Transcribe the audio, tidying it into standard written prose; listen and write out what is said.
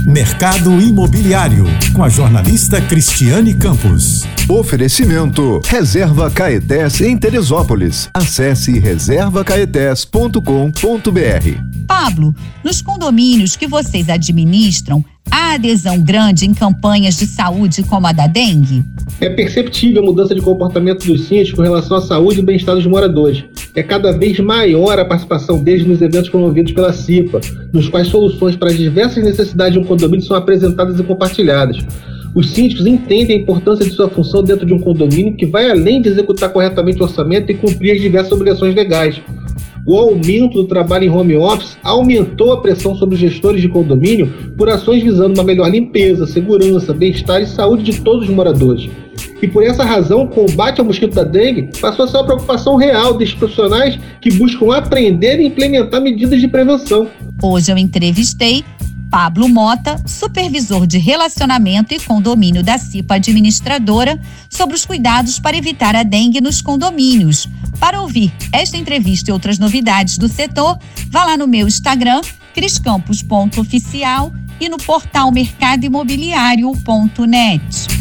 Mercado Imobiliário, com a jornalista Cristiane Campos. Oferecimento Reserva Caetés em Teresópolis. Acesse reservacaetés.com.br. Pablo, nos condomínios que vocês administram, há adesão grande em campanhas de saúde como a da dengue? É perceptível a mudança de comportamento dos síndicos com relação à saúde e bem-estar dos moradores. É cada vez maior a participação deles nos eventos promovidos pela CIPA, nos quais soluções para as diversas necessidades de um condomínio são apresentadas e compartilhadas. Os síndicos entendem a importância de sua função dentro de um condomínio que vai além de executar corretamente o orçamento e cumprir as diversas obrigações legais. O aumento do trabalho em home office aumentou a pressão sobre os gestores de condomínio por ações visando uma melhor limpeza, segurança, bem-estar e saúde de todos os moradores. E por essa razão, o combate ao mosquito da dengue passou a ser uma preocupação real desses profissionais que buscam aprender e implementar medidas de prevenção. Hoje eu entrevistei Pablo Mota, supervisor de relacionamento e condomínio da CIPA Administradora, sobre os cuidados para evitar a dengue nos condomínios. Para ouvir esta entrevista e outras novidades do setor, vá lá no meu Instagram, criscampos.oficial, e no portal mercadoimobiliario.net.